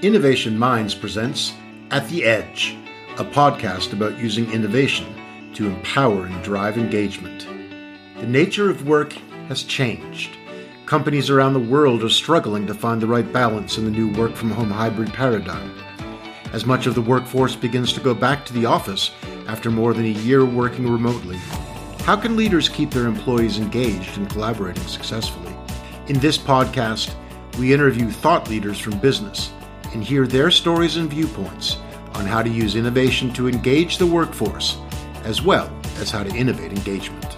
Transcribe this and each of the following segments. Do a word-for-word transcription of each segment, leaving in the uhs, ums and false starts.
Innovation Minds presents At the Edge, a podcast about using innovation to empower and drive engagement. The nature of work has changed. Companies around the world are struggling to find the right balance in the new work-from-home hybrid paradigm. As much of the workforce begins to go back to the office after more than a year working remotely, how can leaders keep their employees engaged and collaborating successfully? In this podcast, we interview thought leaders from business and hear their stories and viewpoints on how to use innovation to engage the workforce, as well as how to innovate engagement.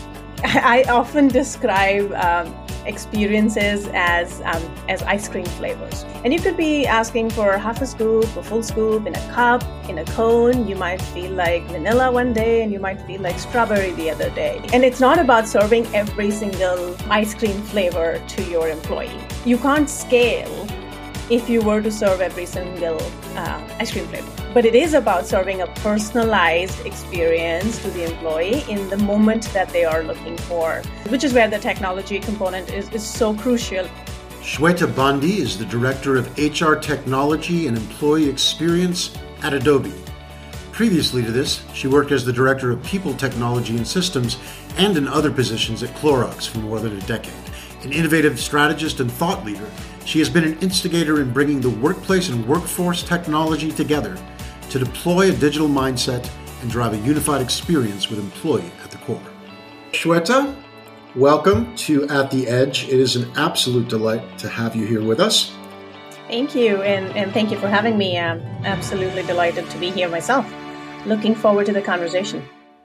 I often describe um, experiences as um, as ice cream flavors. And you could be asking for half a scoop, a full scoop, in a cup, in a cone. You might feel like vanilla one day and you might feel like strawberry the other day. And it's not about serving every single ice cream flavor to your employee. You can't scale if you were to serve every single uh, ice cream flavor. But it is about serving a personalized experience to the employee in the moment that they are looking for, which is where the technology component is, is so crucial. Shweta Bandi is the Director of H R Technology and Employee Experience at Adobe. Previously to this, she worked as the Director of People Technology and Systems and in other positions at Clorox for more than a decade. An innovative strategist and thought leader, she has been an instigator in bringing the workplace and workforce technology together to deploy a digital mindset and drive a unified experience with employee at the core. Shweta, welcome to At the Edge. It is an absolute delight to have you here with us. Thank you, and, and thank you for having me. I'm absolutely delighted to be here myself. Looking forward to the conversation.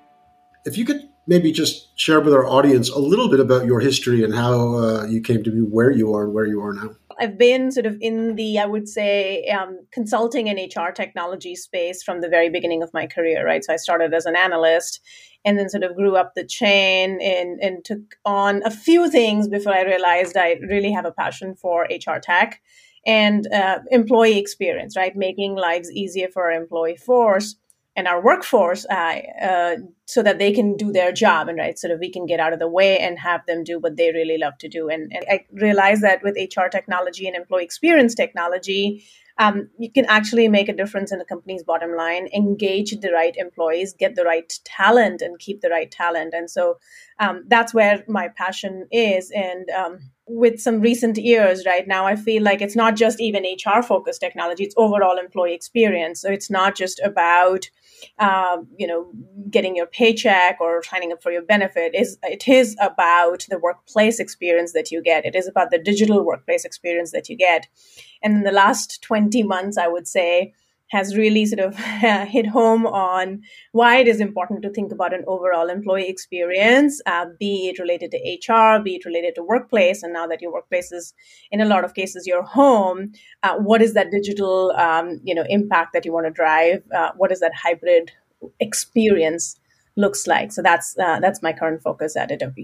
If you could maybe just share with our audience a little bit about your history and how uh, you came to be where you are and where you are now. I've been sort of in the, I would say, um, consulting and H R technology space from the very beginning of my career, right? So I started as an analyst and then sort of grew up the chain and, and took on a few things before I realized I really have a passion for H R tech and uh, employee experience, right? Making lives easier for our employee force and our workforce uh, uh, so that they can do their job and right so that we can get out of the way and have them do what they really love to do. And, and I realized that with H R technology and employee experience technology, um, you can actually make a difference in the company's bottom line, engage the right employees, get the right talent and keep the right talent. And so um, that's where my passion is. And um, with some recent years, right now, I feel like it's not just even H R focused technology, it's overall employee experience. So it's not just about, um, you know, getting your paycheck or signing up for your benefit. It's, it is about the workplace experience that you get. It is about the digital workplace experience that you get. And in the last twenty months, I would say, has really sort of hit home on why it is important to think about an overall employee experience, uh, be it related to H R, be it related to workplace. And now that your workplace is, in a lot of cases, your home, uh, what is that digital um, you know, impact that you want to drive? Uh, what is that hybrid experience looks like? So that's uh, that's my current focus at Adobe.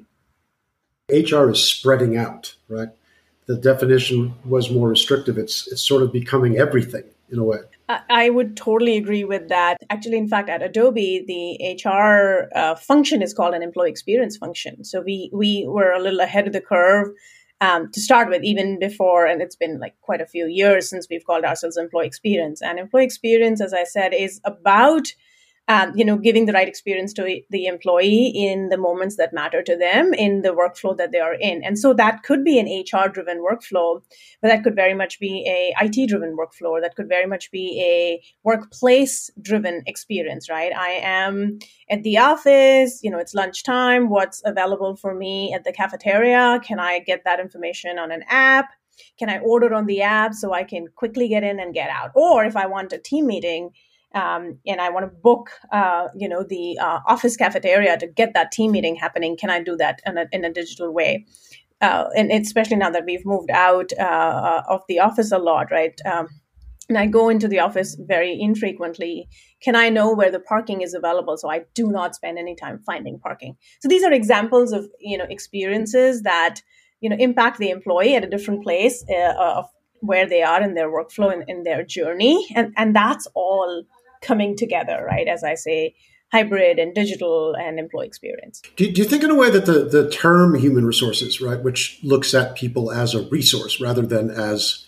H R is spreading out, right? The definition was more restrictive. It's it's sort of becoming everything in a way. I would totally agree with that. Actually, in fact, at Adobe, the H R uh, function is called an employee experience function. So we we were a little ahead of the curve um, to start with, even before, and it's been like quite a few years since we've called ourselves employee experience. And employee experience, as I said, is about Um, you know, giving the right experience to the employee in the moments that matter to them in the workflow that they are in. And so that could be an H R-driven workflow, but that could very much be a I T-driven workflow, or that could very much be a workplace-driven experience, right? I am at the office, you know, it's lunchtime. What's available for me at the cafeteria? Can I get that information on an app? Can I order on the app so I can quickly get in and get out? Or if I want a team meeting, Um, and I want to book, uh, you know, the uh, office cafeteria to get that team meeting happening. Can I do that in a, in a digital way? Uh, and especially now that we've moved out uh, of the office a lot, right? Um, and I go into the office very infrequently. Can I know where the parking is available so I do not spend any time finding parking? So these are examples of, you know, experiences that, you know, impact the employee at a different place uh, of where they are in their workflow and in their journey. And, and that's all coming together, right? As I say, hybrid and digital and employee experience. Do, do you think in a way that the, the term human resources, right, which looks at people as a resource rather than as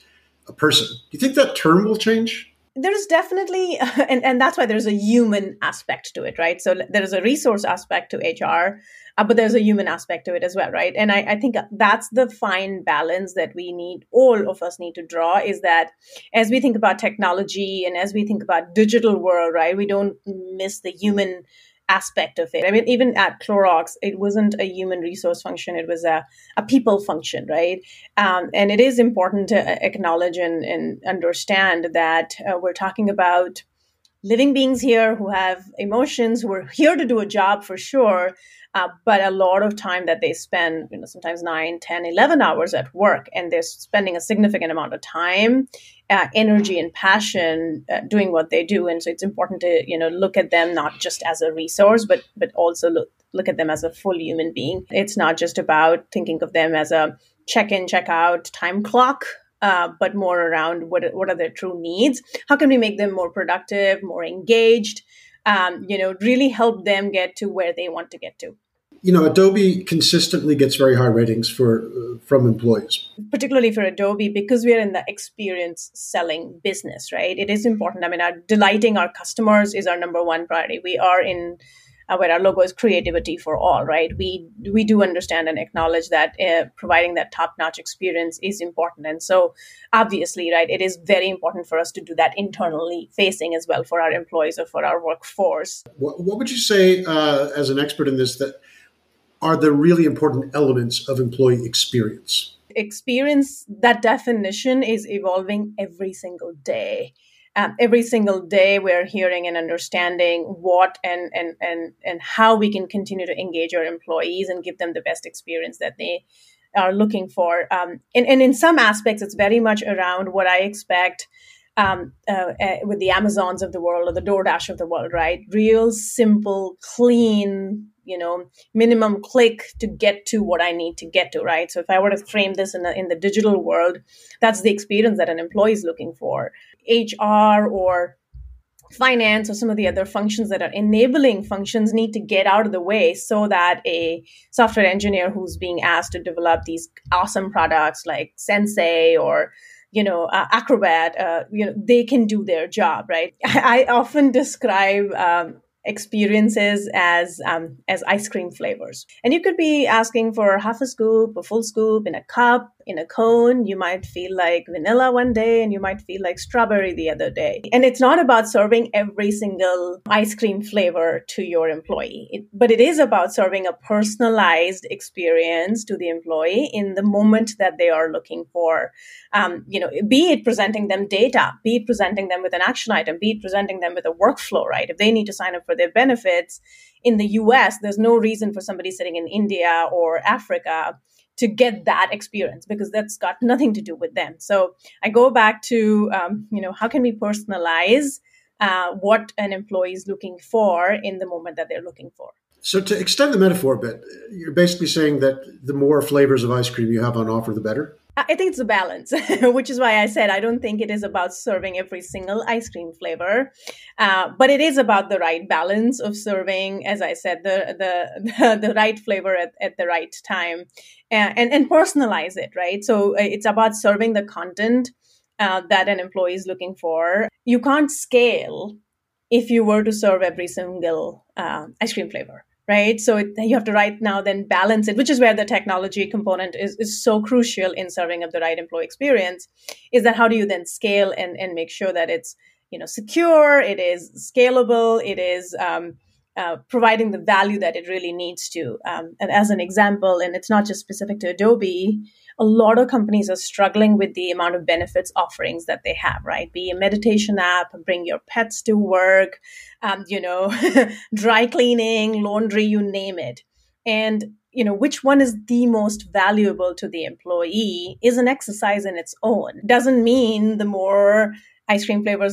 a person. Do you think that term will change? There's definitely, and, and that's why there's a human aspect to it, right? So there's a resource aspect to H R, uh, but there's a human aspect to it as well, right? And I, I think that's the fine balance that we need, all of us need to draw, is that as we think about technology and as we think about digital world, right, we don't miss the human aspect of it. I mean, even at Clorox, it wasn't a human resource function. It was a, a people function, right? Um, and it is important to acknowledge and, and understand that uh, we're talking about living beings here who have emotions, who are here to do a job for sure, uh, but a lot of time that they spend, you know, sometimes nine, ten, eleven hours at work, and they're spending a significant amount of time, uh, energy and passion uh, doing what they do. And so it's important to, you know, look at them not just as a resource, but but also look, look at them as a full human being. It's not just about thinking of them as a check-in, check-out time clock, Uh, but more around what what are their true needs? How can we make them more productive, more engaged? Um, you know, really help them get to where they want to get to. You know, Adobe consistently gets very high ratings for uh, from employees, particularly for Adobe, because we are in the experience selling business, right? It is important. I mean, our delighting our customers is our number one priority. We are in Uh, where our logo is creativity for all, right? We we do understand and acknowledge that uh, providing that top-notch experience is important. And so obviously, right, it is very important for us to do that internally facing as well for our employees or for our workforce. What, what would you say, uh, as an expert in this, that are the really important elements of employee experience? Experience, that definition is evolving every single day. Um, every single day, we're hearing and understanding what and, and and and how we can continue to engage our employees and give them the best experience that they are looking for. Um, and, and in some aspects, it's very much around what I expect um, uh, uh, with the Amazons of the world or the DoorDash of the world, right? Real, simple, clean, you know, minimum click to get to what I need to get to, right? So if I were to frame this in, a, in the digital world, that's the experience that an employee is looking for. H R or finance or some of the other functions that are enabling functions need to get out of the way so that a software engineer who's being asked to develop these awesome products like Sensei or, you know, uh, Acrobat, uh, you know, they can do their job, right? I, I often describe um, experiences as um, as ice cream flavors. And you could be asking for half a scoop, a full scoop in a cup, in a cone. You might feel like vanilla one day and you might feel like strawberry the other day. And it's not about serving every single ice cream flavor to your employee, it, but it is about serving a personalized experience to the employee in the moment that they are looking for. Um, you know, be it presenting them data, be it presenting them with an action item, be it presenting them with a workflow, right? If they need to sign up for their benefits in the U S, there's no reason for somebody sitting in India or Africa to get that experience because that's got nothing to do with them. So I go back to, um, you know, how can we personalize uh, what an employee is looking for in the moment that they're looking for? So to extend the metaphor a bit, you're basically saying that the more flavors of ice cream you have on offer, the better? I think it's a balance, which is why I said I don't think it is about serving every single ice cream flavor, uh, but it is about the right balance of serving, as I said, the the the, the right flavor at, at the right time, and, and and personalize it, right? So it's about serving the content uh, that an employee is looking for. You can't scale if you were to serve every single uh, ice cream flavor. Right. So it, you have to right now then balance it, which is where the technology component is, is so crucial in serving up the right employee experience, is that how do you then scale and, and make sure that it's, you know, secure, it is scalable, it is um, uh, providing the value that it really needs to. Um, and as an example, and it's not just specific to Adobe, a lot of companies are struggling with the amount of benefits offerings that they have, right? Be a meditation app, bring your pets to work, um, you know, dry cleaning, laundry, you name it. And, you know, which one is the most valuable to the employee is an exercise in its own. Doesn't mean the more ice cream flavors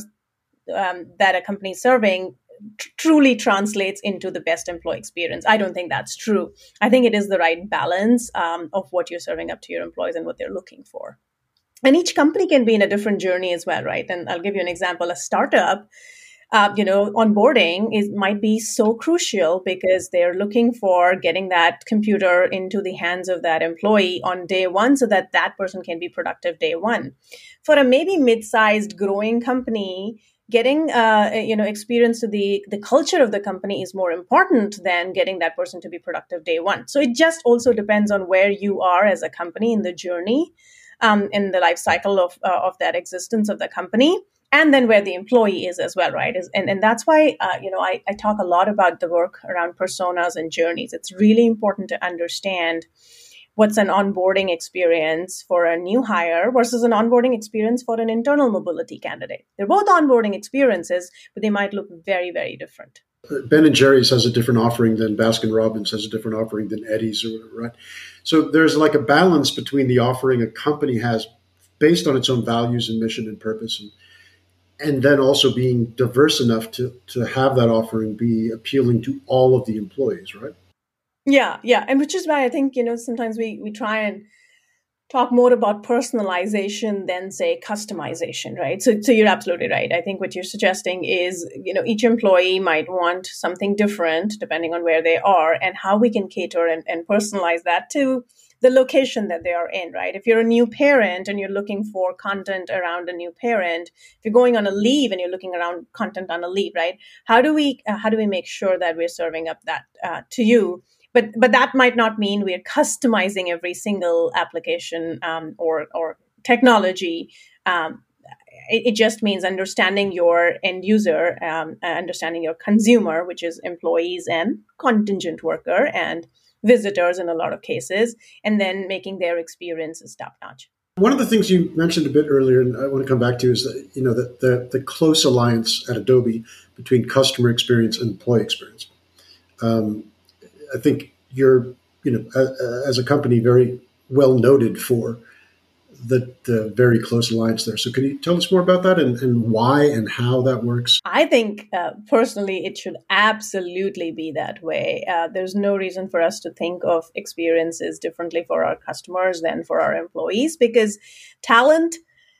um, that a company is serving Tr- truly translates into the best employee experience. I don't think that's true. I think it is the right balance um, of what you're serving up to your employees and what they're looking for. And each company can be in a different journey as well, right? And I'll give you an example. A startup uh, you know, onboarding is might be so crucial because they're looking for getting that computer into the hands of that employee on day one so that that person can be productive day one. For a maybe mid-sized growing company, getting uh, you know experience to the the culture of the company is more important than getting that person to be productive day one. So it just also depends on where you are as a company in the journey, um, in the life cycle of uh, of that existence of the company, and then where the employee is as well, right? Is, and and that's why uh, you know I, I talk a lot about the work around personas and journeys. It's really important to understand what's an onboarding experience for a new hire versus an onboarding experience for an internal mobility candidate. They're both onboarding experiences, but they might look very, very different. Ben and Jerry's has a different offering than Baskin Robbins has a different offering than Eddie's or whatever, right? So there's like a balance between the offering a company has based on its own values and mission and purpose, and and then also being diverse enough to, to have that offering be appealing to all of the employees, right? Yeah, yeah. And which is why I think, you know, sometimes we, we try and talk more about personalization than, say, customization, right? So, so you're absolutely right. I think what you're suggesting is, you know, each employee might want something different depending on where they are and how we can cater and, and personalize that to the location that they are in, right? If you're a new parent and you're looking for content around a new parent, if you're going on a leave and you're looking around content on a leave, right? How do we uh, how do we make sure that we're serving up that uh, to you? But but that might not mean we're customizing every single application um, or or technology. Um, it, it just means understanding your end user, um, understanding your consumer, which is employees and contingent worker and visitors in a lot of cases, and then making their experiences top notch. One of the things you mentioned a bit earlier, and I want to come back to, is that, you know, the, the, the close alliance at Adobe between customer experience and employee experience. Um, I think you're, you know, as, as a company, very well noted for the, the very close alliance there. So can you tell us more about that and, and why and how that works? I think uh, personally, it should absolutely be that way. Uh, there's no reason for us to think of experiences differently for our customers than for our employees, because talent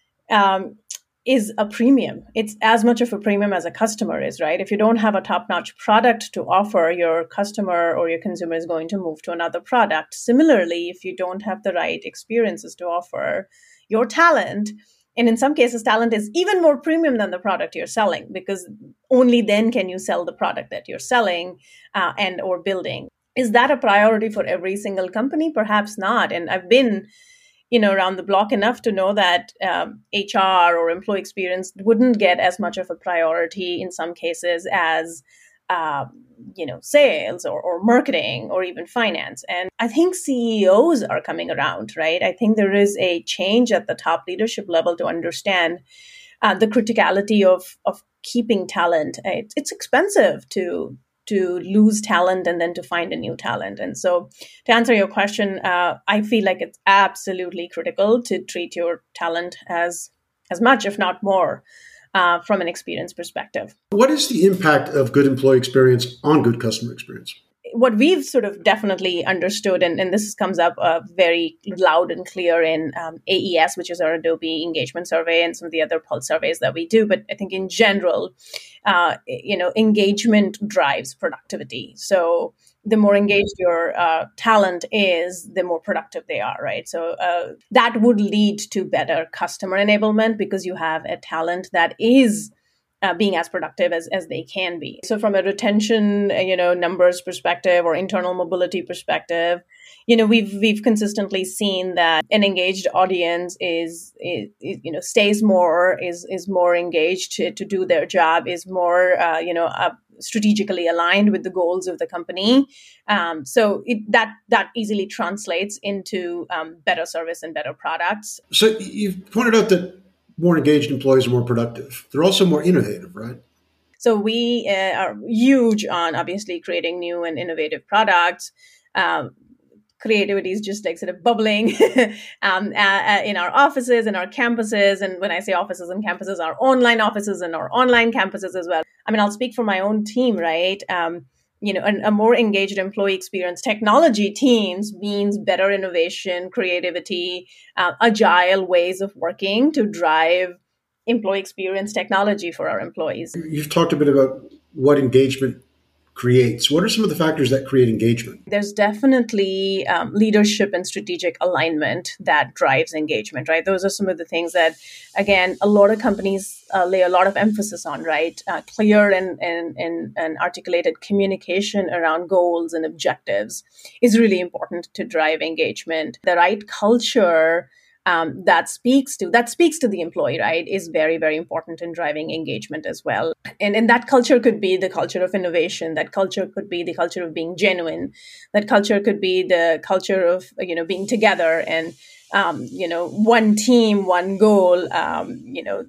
um, is a premium. It's as much of a premium as a customer is, right? If you don't have a top-notch product to offer, your customer or your consumer is going to move to another product. Similarly, if you don't have the right experiences to offer, your talent, and in some cases, talent is even more premium than the product you're selling, because only then can you sell the product that you're selling uh, and or building. Is that a priority for every single company? Perhaps not. And I've been you know, around the block enough to know that um, H R or employee experience wouldn't get as much of a priority in some cases as, uh, you know, sales or, or marketing or even finance. And I think C E Os are coming around, right? I think there is a change at the top leadership level to understand uh, the criticality of of keeping talent. It, it's expensive to to lose talent and then to find a new talent. And so to answer your question, uh, I feel like it's absolutely critical to treat your talent as as much, if not more, uh, from an experience perspective. What is the impact of good employee experience on good customer experience? What we've sort of definitely understood, and, and this comes up uh, very loud and clear in um, A E S, which is our Adobe Engagement Survey, and some of the other pulse surveys that we do. But I think in general, uh, you know, engagement drives productivity. So the more engaged your uh, talent is, the more productive they are, right? So uh, that would lead to better customer enablement because you have a talent that is Uh, being as productive as, as they can be. So from a retention, uh, you know, numbers perspective or internal mobility perspective, you know, we've we've consistently seen that an engaged audience is, is, is you know, stays more, is is more engaged to, to do their job, is more, uh, you know, uh, strategically aligned with the goals of the company. Um, so it, that that easily translates into um, better service and better products. So you've pointed out that more engaged employees are more productive. They're also more innovative, right? So we uh, are huge on obviously creating new and innovative products. Um, creativity is just like sort of bubbling um, uh, in our offices and our campuses. And when I say offices and campuses, our online offices and our online campuses as well. I mean, I'll speak for my own team, right? Um, you know, a, a more engaged employee experience. Technology teams means better innovation, creativity, uh, agile ways of working to drive employee experience technology for our employees. You've talked a bit about what engagement creates. What are some of the factors that create engagement? There's definitely um, leadership and strategic alignment that drives engagement, right? Those are some of the things that, again, a lot of companies uh, lay a lot of emphasis on, right? Uh, clear and, and, and, and articulated communication around goals and objectives is really important to drive engagement. The right culture Um, that speaks to that speaks to the employee, right, is very, very important in driving engagement as well. And and that culture could be the culture of innovation. That culture could be the culture of being genuine. That culture could be the culture of, you know, being together and, um, you know, one team, one goal. Um, you know,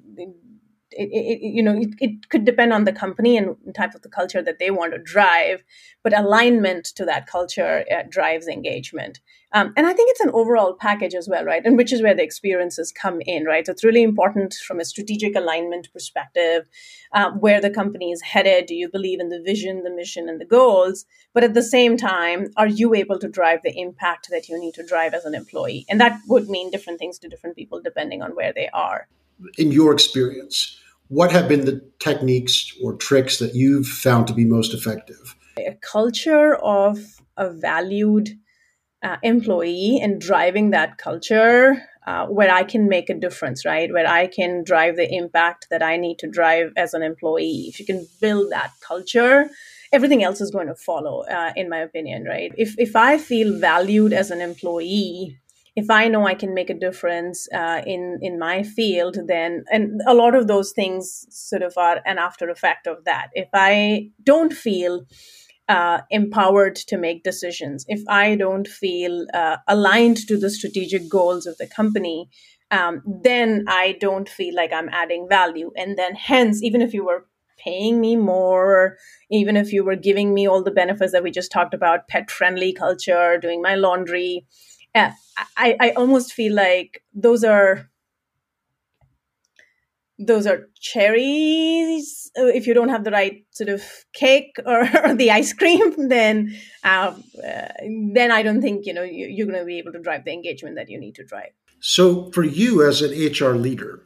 it, it, you know, it, it could depend on the company and type of the culture that they want to drive, but alignment to that culture uh, drives engagement. Um, and I think it's an overall package as well, right? And which is where the experiences come in, right? So it's really important from a strategic alignment perspective, um, where the company is headed. Do you believe in the vision, the mission, and the goals? But at the same time, are you able to drive the impact that you need to drive as an employee? And that would mean different things to different people depending on where they are. In your experience, what have been the techniques or tricks that you've found to be most effective? A culture of a valued uh, employee and driving that culture uh, where I can make a difference, right? Where I can drive the impact that I need to drive as an employee. If you can build that culture, everything else is going to follow, uh, in my opinion, right? If if I feel valued as an employee, if I know I can make a difference uh, in, in my field, then, and a lot of those things sort of are an after effect of that. If I don't feel uh, empowered to make decisions, if I don't feel uh, aligned to the strategic goals of the company, um, then I don't feel like I'm adding value. And then hence, even if you were paying me more, even if you were giving me all the benefits that we just talked about, pet-friendly culture, doing my laundry, Uh, I, I almost feel like those are those are cherries. If you don't have the right sort of cake or, or the ice cream, then uh, uh, then I don't think you know you, you're going to be able to drive the engagement that you need to drive. So, for you as an H R leader,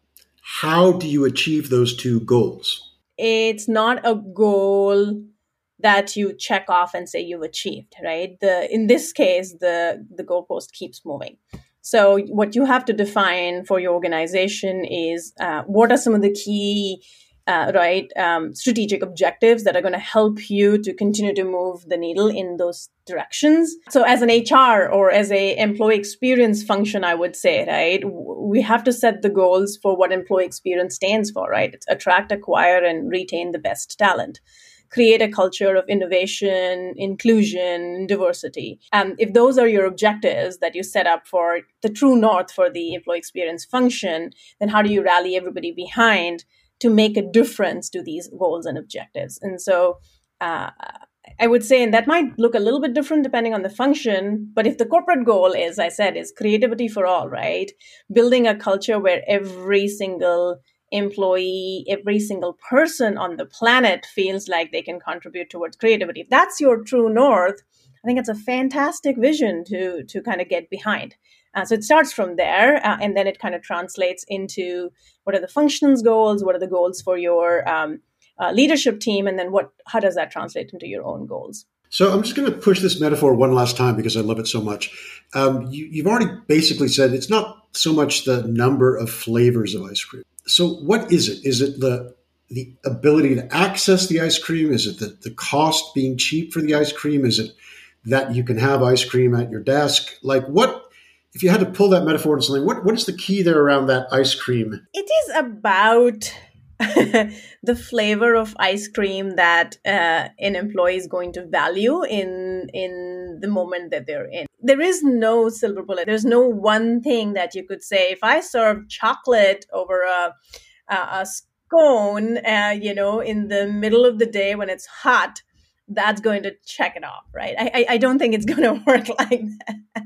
how do you achieve those two goals? It's not a goal that you check off and say you've achieved, right? The in this case, the the goalpost keeps moving. So what you have to define for your organization is uh, what are some of the key, uh, right, um, strategic objectives that are going to help you to continue to move the needle in those directions. So as an H R or as a employee experience function, I would say, right, we have to set the goals for what employee experience stands for, right? It's attract, acquire, and retain the best talent. Create a culture of innovation, inclusion, diversity. Um, if those are your objectives that you set up for the true north for the employee experience function, then how do you rally everybody behind to make a difference to these goals and objectives? And so uh, I would say, and that might look a little bit different depending on the function, but if the corporate goal is, I said, is creativity for all, right? Building a culture where every single employee, every single person on the planet feels like they can contribute towards creativity. If that's your true north, I think it's a fantastic vision to to kind of get behind. Uh, so it starts from there, uh, and then it kind of translates into what are the functions goals, what are the goals for your um, uh, leadership team, and then what how does that translate into your own goals? So I'm just going to push this metaphor one last time because I love it so much. Um, you, you've already basically said it's not so much the number of flavors of ice cream. So what is it? Is it the the ability to access the ice cream? Is it the, the cost being cheap for the ice cream? Is it that you can have ice cream at your desk? Like what, if you had to pull that metaphor into something, what, what is the key there around that ice cream? It is about the flavor of ice cream that uh, an employee is going to value in in the moment that they're in. There is no silver bullet. There's no one thing that you could say, if I serve chocolate over a, a, a scone, uh, you know, in the middle of the day when it's hot, that's going to check it off, right? I, I, I don't think it's going to work like that.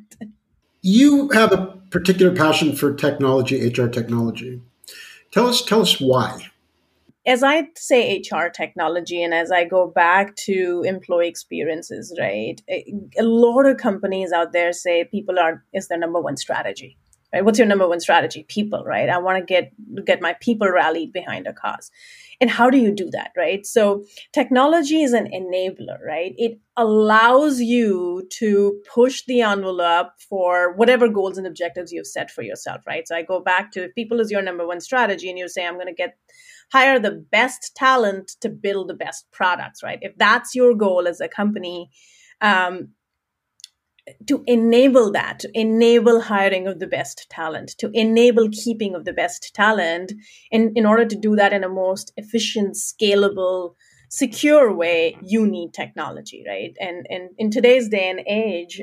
You have a particular passion for technology, H R technology. Tell us, tell us why. As I say H R technology, and as I go back to employee experiences, right? A, a lot of companies out there say people are is their number one strategy, right? What's your number one strategy? People, right? I want to get get my people rallied behind a cause. And how do you do that, right? So technology is an enabler, right? It allows you to push the envelope for whatever goals and objectives you've set for yourself, right? So I go back to, if people is your number one strategy and you say, I'm going to get hire the best talent to build the best products, right? If that's your goal as a company, um, to enable that, to enable hiring of the best talent, to enable keeping of the best talent, and in order to do that in a most efficient, scalable, secure way, you need technology, right? And, and in today's day and age,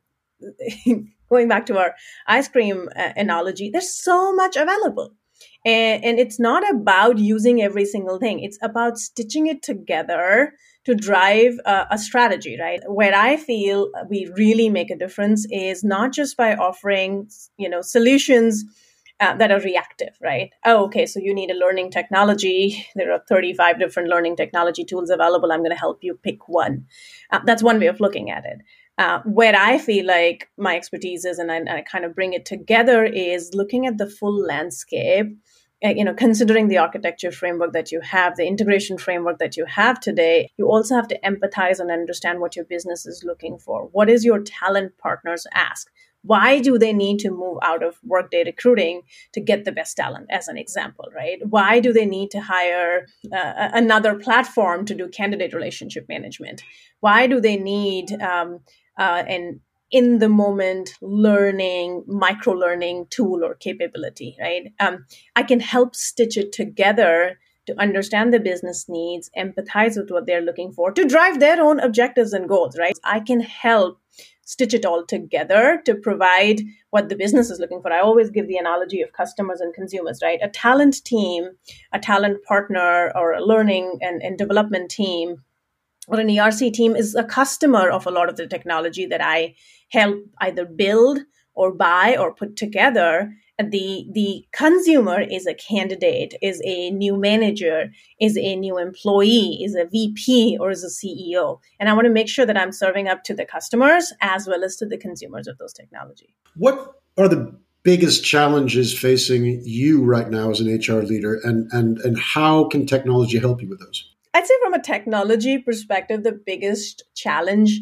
um, going back to our ice cream uh, analogy, there's so much available. And, and it's not about using every single thing. It's about stitching it together to drive a, a strategy, right? Where I feel we really make a difference is not just by offering, you know, solutions uh, that are reactive, right? Oh, okay, so you need a learning technology. There are thirty-five different learning technology tools available. I'm going to help you pick one. Uh, that's one way of looking at it. Uh, where I feel like my expertise is, and I, and I kind of bring it together, is looking at the full landscape. Uh, you know, considering the architecture framework that you have, the integration framework that you have today, you also have to empathize and understand what your business is looking for. What is your talent partners ask? Why do they need to move out of Workday recruiting to get the best talent, as an example, right? Why do they need to hire uh, another platform to do candidate relationship management? Why do they need um, uh, an in the moment learning, micro learning tool or capability, right? Um, I can help stitch it together to understand the business needs, empathize with what they're looking for, to drive their own objectives and goals, right? I can help stitch it all together to provide what the business is looking for. I always give the analogy of customers and consumers, right? A talent team, a talent partner, or a learning and, and development team, or an E R C team is a customer of a lot of the technology that I help either build or buy or put together. And the, the consumer is a candidate, is a new manager, is a new employee, is a V P, or is a C E O. And I want to make sure that I'm serving up to the customers as well as to the consumers of those technology. What are the biggest challenges facing you right now as an H R leader, and, and, and how can technology help you with those? I'd say from a technology perspective, the biggest challenge,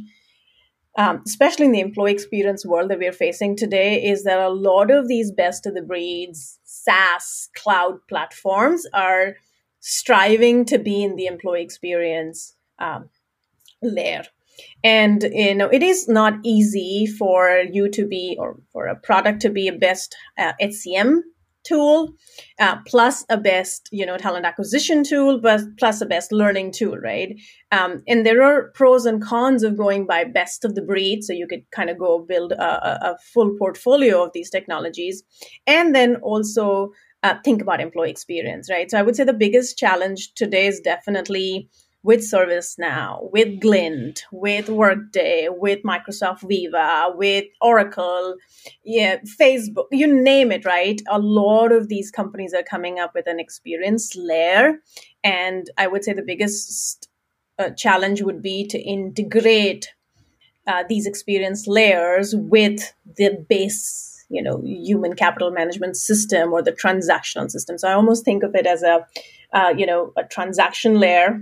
um, especially in the employee experience world that we're facing today, is that a lot of these best of the breeds SaaS cloud platforms are striving to be in the employee experience um, layer. And, you know, it is not easy for you to be, or for a product to be a best uh, H C M tool, uh, plus a best, you know, talent acquisition tool, but plus a best learning tool, right? Um, and there are pros and cons of going by best of the breed. So you could kind of go build a, a full portfolio of these technologies, and then also uh, think about employee experience, right? So I would say the biggest challenge today is definitely with ServiceNow, with Glint, with Workday, with Microsoft Viva, with Oracle, yeah, Facebook, you name it, right? A lot of these companies are coming up with an experience layer. And I would say the biggest uh, challenge would be to integrate uh, these experience layers with the base, you know, human capital management system or the transactional system. So I almost think of it as a, uh, you know, a transaction layer,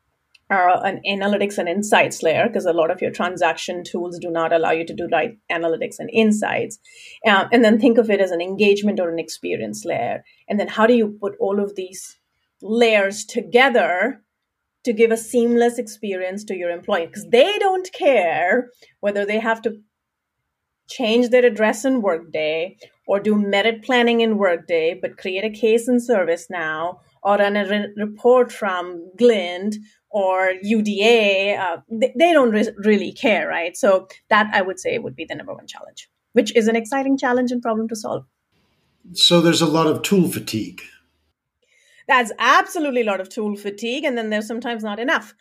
Uh, an analytics and insights layer, because a lot of your transaction tools do not allow you to do like analytics and insights. Um, and then think of it as an engagement or an experience layer. And then how do you put all of these layers together to give a seamless experience to your employee? Because they don't care whether they have to change their address in Workday or do merit planning in Workday, but create a case in ServiceNow or run a re- report from Glint or U D A, uh, they, they don't re- really care, right? So that, I would say, would be the number one challenge, which is an exciting challenge and problem to solve. So there's a lot of tool fatigue. That's absolutely a lot of tool fatigue, and then there's sometimes not enough.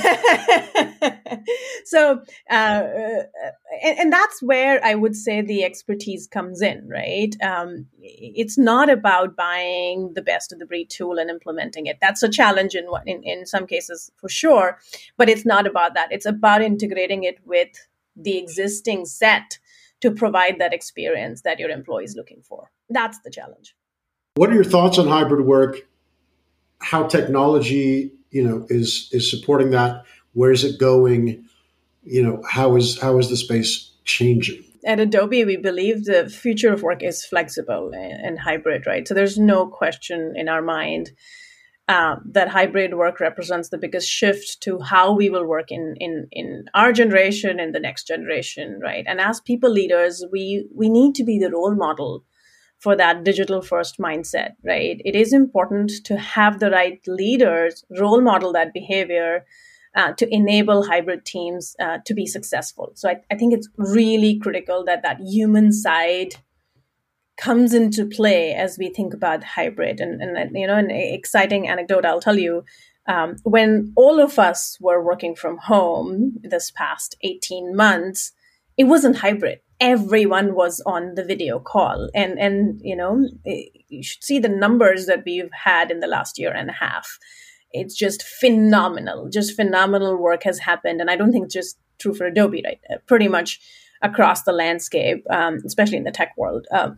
so, uh, and, and that's where I would say the expertise comes in, right? Um, it's not about buying the best of the breed tool and implementing it. That's a challenge in, in in some cases for sure, but it's not about that. It's about integrating it with the existing set to provide that experience that your employee is looking for. That's the challenge. What are your thoughts on hybrid work? How technology, you know, is is supporting that? Where is it going? You know, how is how is the space changing? At Adobe, we believe the future of work is flexible and, and hybrid, right? So there's no question in our mind uh, that hybrid work represents the biggest shift to how we will work in in in our generation and the next generation, right? And as people leaders, we we need to be the role model for that digital first mindset, right? It is important to have the right leaders role model that behavior uh, to enable hybrid teams uh, to be successful. So I, I think it's really critical that that human side comes into play as we think about hybrid. And, and you know, an exciting anecdote I'll tell you, um, when all of us were working from home this past eighteen months, it wasn't hybrid. Everyone was on the video call. And, and you know, you should see the numbers that we've had in the last year and a half. It's just phenomenal. Just phenomenal work has happened. And I don't think it's just true for Adobe, right? Uh, pretty much across the landscape, um, especially in the tech world. Um,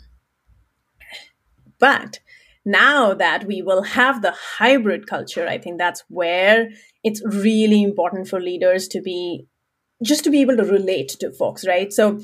but now that we will have the hybrid culture, I think that's where it's really important for leaders to be just to be able to relate to folks, right? So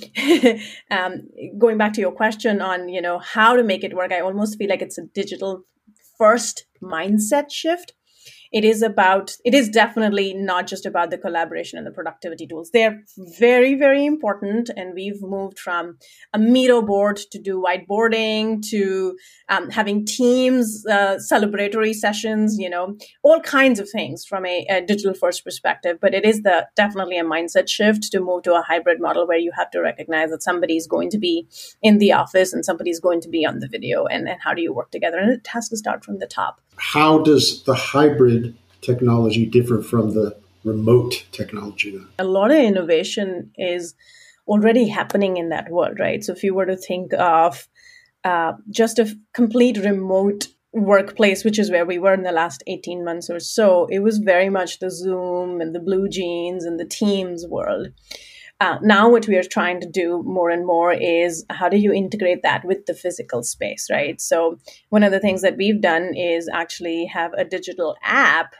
um, going back to your question on, you know, how to make it work, I almost feel like it's a digital first mindset shift. It is about, it is definitely not just about the collaboration and the productivity tools. They're very, very important. And we've moved from a Miro board to do whiteboarding to um, having teams, uh, celebratory sessions, you know, all kinds of things from a, a digital first perspective. But it is the definitely a mindset shift to move to a hybrid model where you have to recognize that somebody is going to be in the office and somebody is going to be on the video. And, and how do you work together? And it has to start from the top. How does the hybrid technology differ from the remote technology then? A lot of innovation is already happening in that world, right? So if you were to think of uh, just a f- complete remote workplace, which is where we were in the last eighteen months or so, it was very much the Zoom and the Blue Jeans and the Teams world. Uh, now what we are trying to do more and more is how do you integrate that with the physical space, right? So one of the things that we've done is actually have a digital app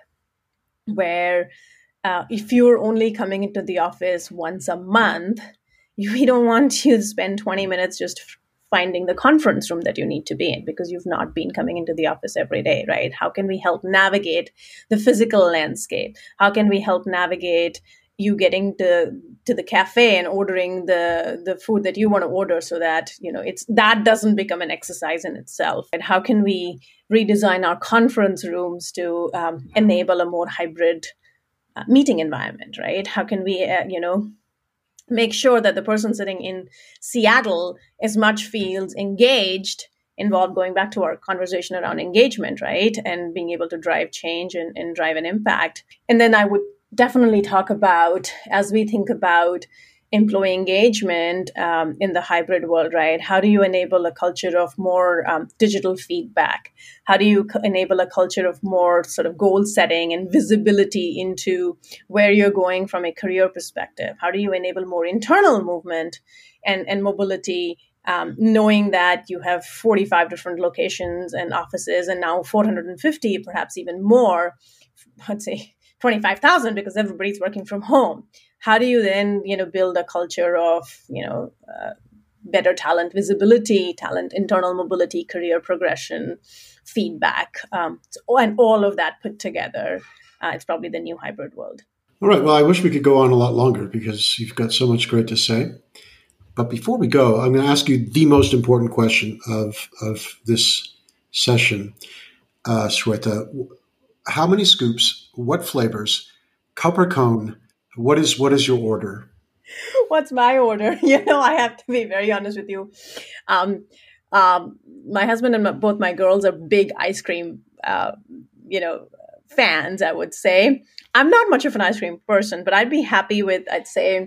where uh, if you're only coming into the office once a month, we don't want you to spend twenty minutes just finding the conference room that you need to be in because you've not been coming into the office every day, right? How can we help navigate the physical landscape? How can we help navigate you getting to, to the cafe and ordering the, the food that you want to order so that, you know, it's that doesn't become an exercise in itself? And how can we redesign our conference rooms to um, enable a more hybrid uh, meeting environment, right? How can we, uh, you know, make sure that the person sitting in Seattle as much feels engaged, involved, going back to our conversation around engagement, right? And being able to drive change and, and drive an impact. And then I would definitely talk about, as we think about employee engagement um, in the hybrid world, right? How do you enable a culture of more um, digital feedback? How do you c- enable a culture of more sort of goal setting and visibility into where you're going from a career perspective? How do you enable more internal movement and, and mobility, um, knowing that you have forty-five different locations and offices and now four hundred fifty, perhaps even more, let's say twenty-five thousand because everybody's working from home. How do you then, you know, build a culture of, you know, uh, better talent visibility, talent, internal mobility, career progression, feedback, um, so, and all of that put together? Uh, it's probably the new hybrid world. All right. Well, I wish we could go on a lot longer because you've got so much great to say. But before we go, I'm going to ask you the most important question of, of this session, uh, Shweta. How many scoops? What flavors? Cup or cone? What is what is your order? What's my order? You know, I have to be very honest with you. Um, um, my husband and my, both my girls are big ice cream, uh, you know, fans, I would say. I'm not much of an ice cream person, but I'd be happy with, I'd say,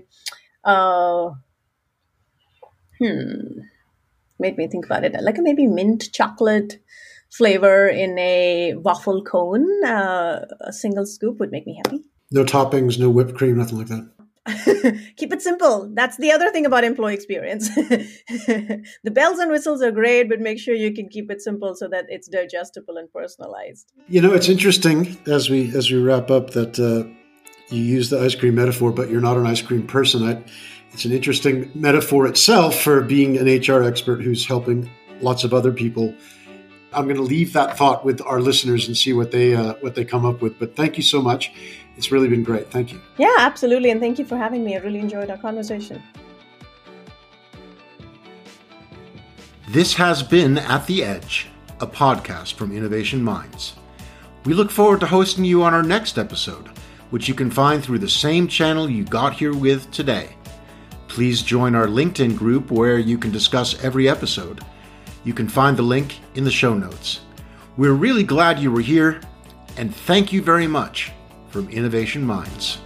uh, hmm, made me think about it. Like maybe mint chocolate flavor in a waffle cone. Uh, a single scoop would make me happy. No toppings, no whipped cream, nothing like that. Keep it simple. That's the other thing about employee experience. The bells and whistles are great, but make sure you can keep it simple so that it's digestible and personalized. You know, it's interesting as we as we wrap up that uh, you use the ice cream metaphor, but you're not an ice cream person. I, it's an interesting metaphor itself for being an H R expert who's helping lots of other people. I'm going to leave that thought with our listeners and see what they uh, what they come up with. But thank you so much. It's really been great. Thank you. Yeah, absolutely. And thank you for having me. I really enjoyed our conversation. This has been At the Edge, a podcast from Innovation Minds. We look forward to hosting you on our next episode, which you can find through the same channel you got here with today. Please join our LinkedIn group where you can discuss every episode. You can find the link in the show notes. We're really glad you were here, and thank you very much from Innovation Minds.